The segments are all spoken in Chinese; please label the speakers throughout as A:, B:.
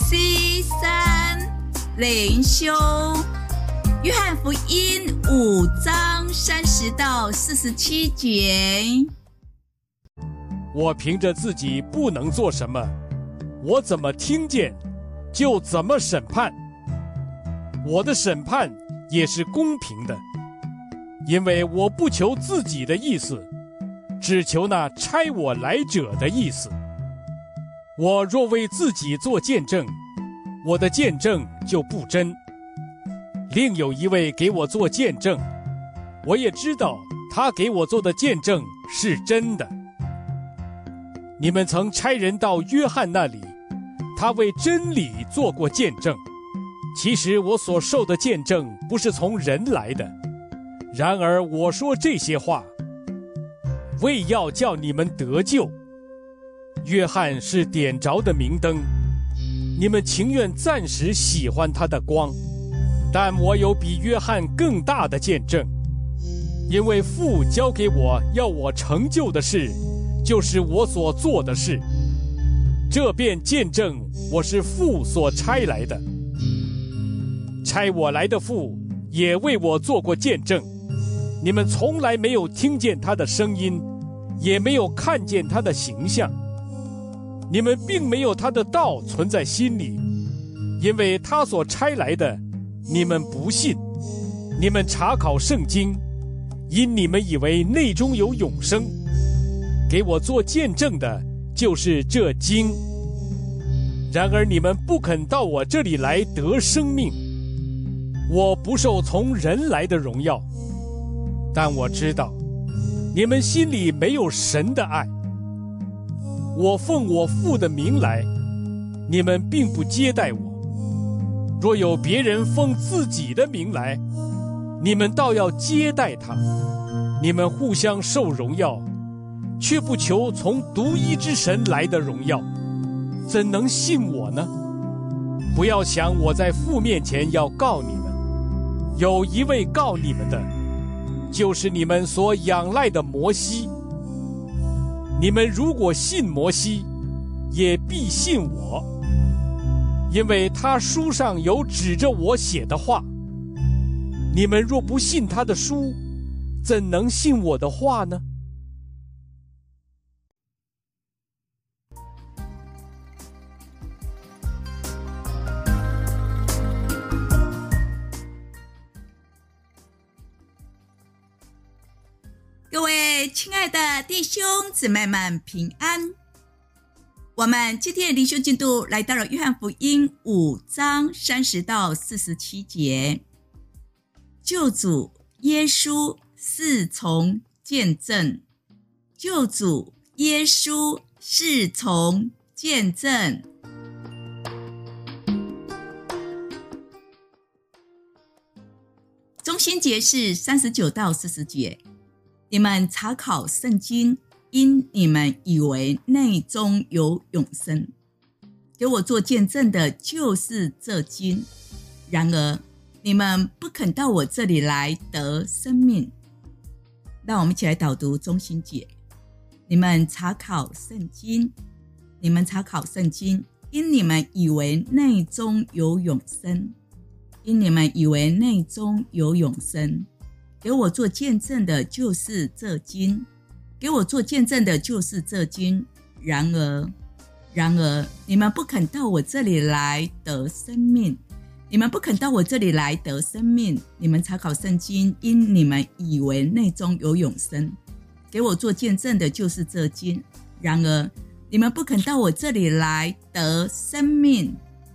A: C3灵修，约翰福音5章30到47节。
B: 我凭着自己不能做什么，我怎么听见就怎么审判。我的审判也是公平的，因为我不求自己的意思，只求那差我来者的意思。我若为自己做见证，我的见证就不真。另有一位给我做见证，我也知道他给我做的见证是真的。你们曾差人到约翰那里，他为真理做过见证。其实我所受的见证不是从人来的，然而我说这些话，为要叫你们得救。约翰是点着的明灯，你们情愿暂时喜欢他的光，但我有比约翰更大的见证，因为父交给我要我成就的事，就是我所做的事，这便见证我是父所差来的。差我来的父也为我做过见证，你们从来没有听见他的声音，也没有看见他的形象，你们并没有他的道存在心里，因为他所差来的你们不信。你们查考圣经，因你们以为内中有永生，给我做见证的就是这经。然而你们不肯到我这里来得生命。我不受从人来的荣耀，但我知道你们心里没有神的爱。我奉我父的名来，你们并不接待我。若有别人奉自己的名来，你们倒要接待他。你们互相受荣耀，却不求从独一之神来的荣耀，怎能信我呢？不要想我在父面前要告你们，有一位告你们的，就是你们所仰赖的摩西。你们如果信摩西，也必信我，因为他书上有指着我写的话。你们若不信他的书，怎能信我的话呢？
A: 各位亲爱的弟兄姊妹们平安。我们今天的灵修进度来到了约翰福音5章30到47节。救主耶稣是从见证，救主耶稣是从见证。中心节是39到40节。你们查考圣经，因你们以为内中有永生，给我做见证的就是这经。然而你们不肯到我这里来得生命。让我们一起来导读中心节。你们查考圣经，你们查考圣经，因你们以为内中有永生，因你们以为内中有永生。给我做见证的就是这经，给我做见证的就是这经。然而你们不肯到我这里来得生命，你们不肯到我这里来得生命。你们查考圣经，因你们以为内中有永生，给我做见证的就是这经。然而你们不肯到我这里来得生命。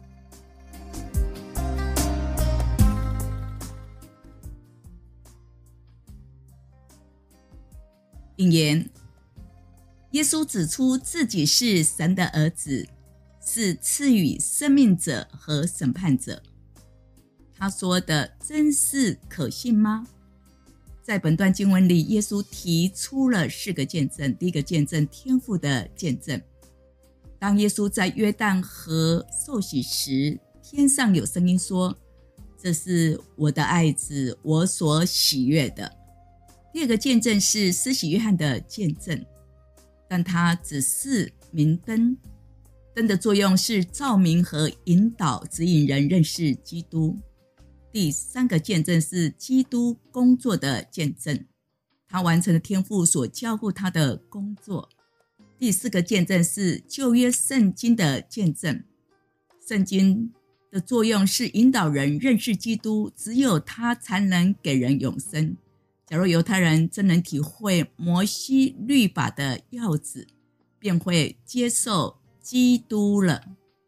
A: 引言：耶稣指出自己是神的儿子，是赐予生命者和审判者。他说的真是可信吗？在本段经文里，耶稣提出了4个见证。第一个见证，天父的见证。当耶稣在约旦河受洗时，天上有声音说：“这是我的爱子，我所喜悦的。”第二个见证是施洗约翰的见证，但他只是明灯。 灯的作用是照明和引导，指引人认识基督。第三个见证是基督工作的见证，他完成了天父所交付他的工作。第四个见证是旧约圣经的见证，圣经的作用是引导人认识基督，只有他才能给人永生。假如犹太人真能体会摩西律法的要旨，便会接受基督了。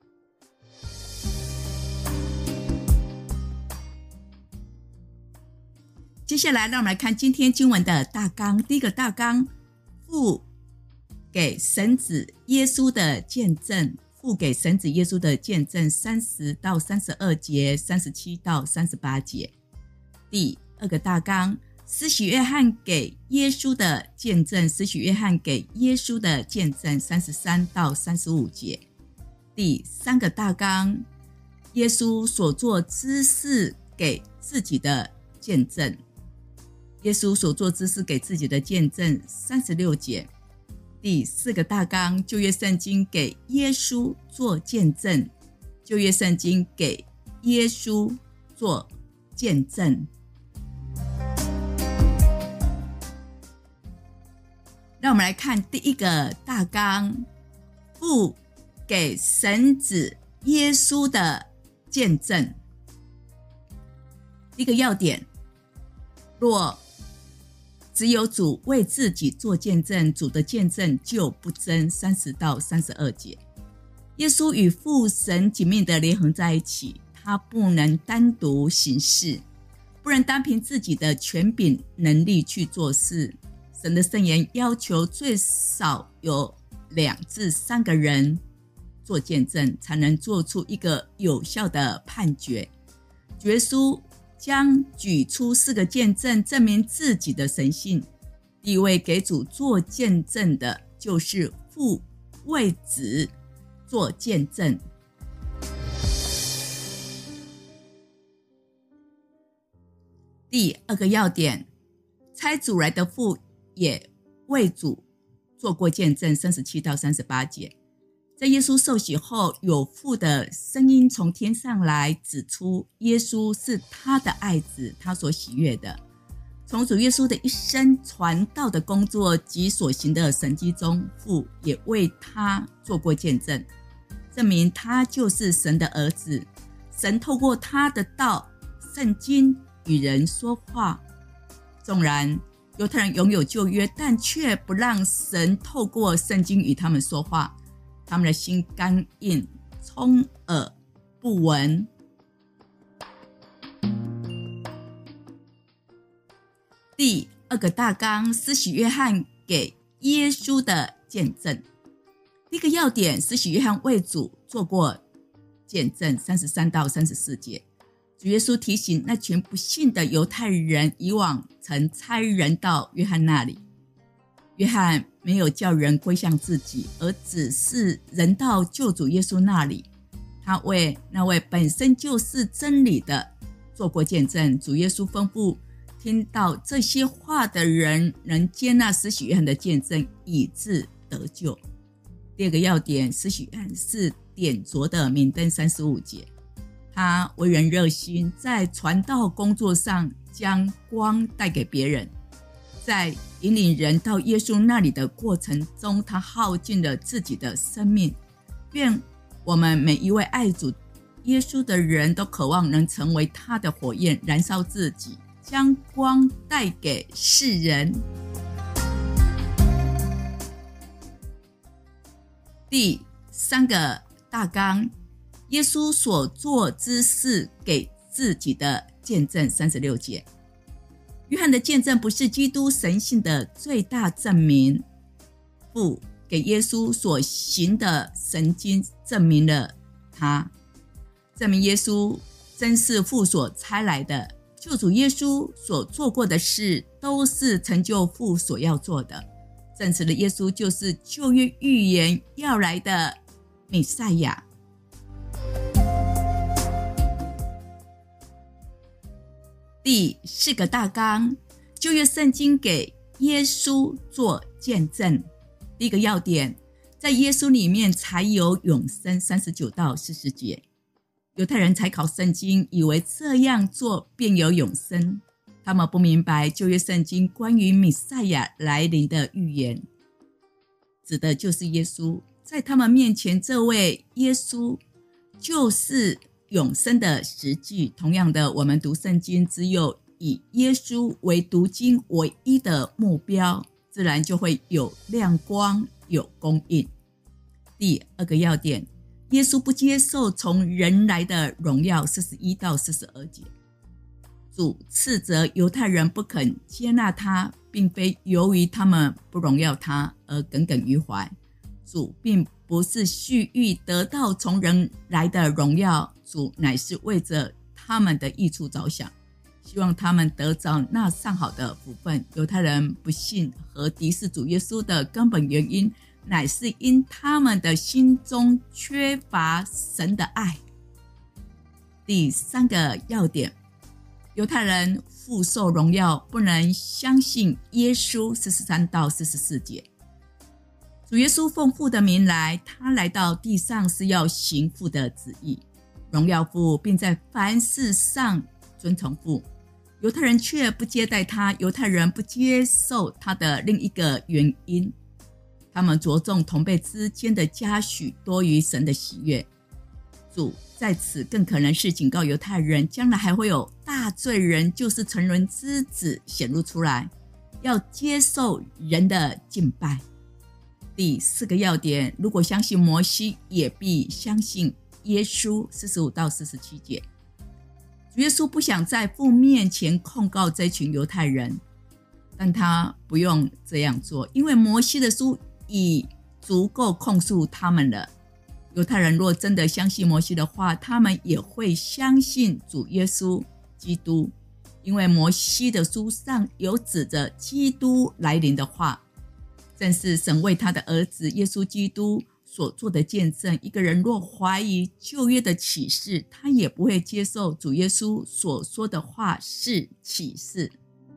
A: 接下来让我们来看今天经文的大纲。第一个大纲，父给神子耶稣的见证，父给神子耶稣的见证30到32节，37到38节。第二个大纲，施洗约翰给耶稣的见证，施洗约翰给耶稣的见证33到35节。第三个大纲，耶稣所做之事给自己的见证，耶稣所做之事给自己的见证36节。第四个大纲，旧约圣经给耶稣做见证，旧约圣经给耶稣做见证。让我们来看第一个大纲，父给神子耶稣的见证。第一个要点，若只有主为自己做见证，主的见证就不真。30到32节。耶稣与父神紧密地联合在一起，他不能单独行事，不能单凭自己的权柄能力去做事。神的圣言要求最少有2至3个人做见证，才能做出一个有效的判决。主耶稣将举出4个见证证明自己的神性。第一位给主做见证的就是父为子做见证。第二个要点，差主来的父也为主做过见证37到38节。在耶稣受洗后，有父的声音从天上来指出耶稣是他的爱子，他所喜悦的。从主耶稣的一生传道的工作及所行的神迹中，父也为他做过见证，证明他就是神的儿子。神透过他的道圣经与人说话。纵然犹太人拥有旧约，但却不让神透过圣经与他们说话，他们的心刚硬，充耳不闻。第二个大纲，施洗约翰给耶稣的见证。第一个要点，施洗约翰为主做过见证33到34节。主耶稣提醒那群不信的犹太人，以往曾差人到约翰那里，约翰没有叫人归向自己，而只是人到救主耶稣那里。他为那位本身就是真理的做过见证。主耶稣吩咐听到这些话的人能接纳施洗约翰的见证，以致得救。第二个要点，施洗约翰是点着的明灯35节。他为人热心，在传道工作上将光带给别人，在引领人到耶稣那里的过程中，他耗尽了自己的生命。愿我们每一位爱主耶稣的人都渴望能成为他的火焰，燃烧自己，将光带给世人。第三个大纲，耶稣所做之事给自己的见证36节。约翰的见证不是基督神性的最大证明，父给耶稣所行的神经证明了他，证明耶稣真是父所差来的。救主耶稣所做过的事都是成就父所要做的，证实了耶稣就是旧约预言要来的弥赛亚。第四个大纲，旧约圣经给耶稣做见证。第一个要点， 在耶稣里面才有永生39到40节。犹太人采考圣经，以为这样做便有永生。他们不明白旧约圣经关于弥赛亚来临的预言，指的就是耶稣。在他们面前，这位耶稣就是永生的实际。同样的，我们读圣经只有以耶稣为读经唯一的目标，自然就会有亮光，有供应。第二个要点，耶稣不接受从人来的荣耀41到42节。主斥责犹太人不肯接纳他，并非由于他们不荣耀他而耿耿于怀。主并不是蓄意得到从人来的荣耀，主乃是为着他们的益处着想，希望他们得着那上好的福分。犹太人不信和敌视主耶稣的根本原因，乃是因他们的心中缺乏神的爱。第三个要点，犹太人复受荣耀，不能相信耶稣43到44节。主耶稣奉父的名来，他来到地上是要行父的旨意，荣耀父，并在凡事上尊崇父。犹太人却不接待他，犹太人不接受他的另一个原因，他们着重同辈之间的嘉许多于神的喜悦。主在此更可能是警告犹太人，将来还会有大罪人，就是沉沦之子显露出来，要接受人的敬拜。第四个要点，如果相信摩西，也必相信耶稣45到47节。主耶稣不想在父面前控告这群犹太人，但他不用这样做，因为摩西的书已足够控诉他们了。犹太人若真的相信摩西的话，他们也会相信主耶稣基督，因为摩西的书上有指着基督来临的话，正是神为他的儿子耶稣基督所做的见证。一个人若怀疑旧约的启示，他也不会接受主耶稣所说的话是启示。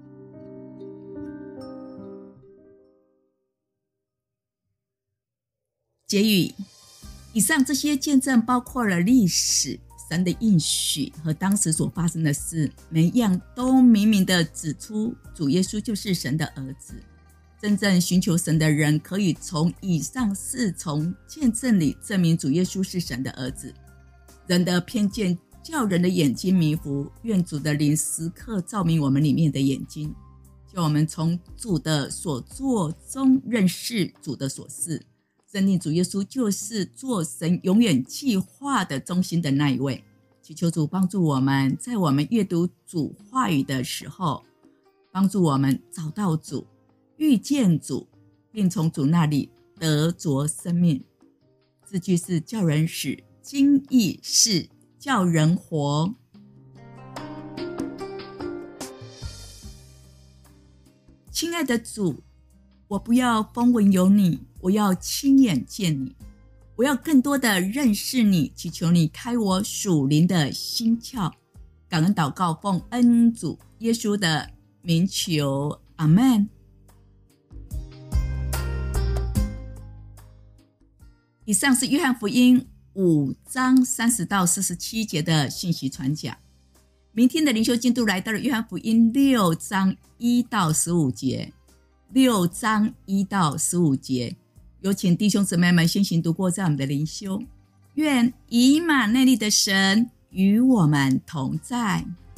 A: 结语，以上这些见证包括了历史、神的应许和当时所发生的事，每一样都明明地指出主耶稣就是神的儿子。真正寻求神的人可以从以上4重见证里证明主耶稣是神的儿子。人的偏见叫人的眼睛迷糊，愿主的灵时刻照明我们里面的眼睛，叫我们从主的所作中认识主的所事，认定主耶稣就是做神永远计划的中心的那一位。祈求主帮助我们，在我们阅读主话语的时候，帮助我们找到主，遇见主，并从主那里得着生命。字句是叫人死，经义是叫人活。亲爱的主，我不要风闻有你，我要亲眼见你，我要更多的认识你，祈求你开我属灵的心窍。感恩祷告，奉恩主耶稣的名求，阿们。以上是约翰福音5章30到47节的信息传讲。明天的灵修进度来到了约翰福音6章1到15节。6章1到15节，有请弟兄姊妹们先行读过这样的灵修。愿以马内利的神与我们同在。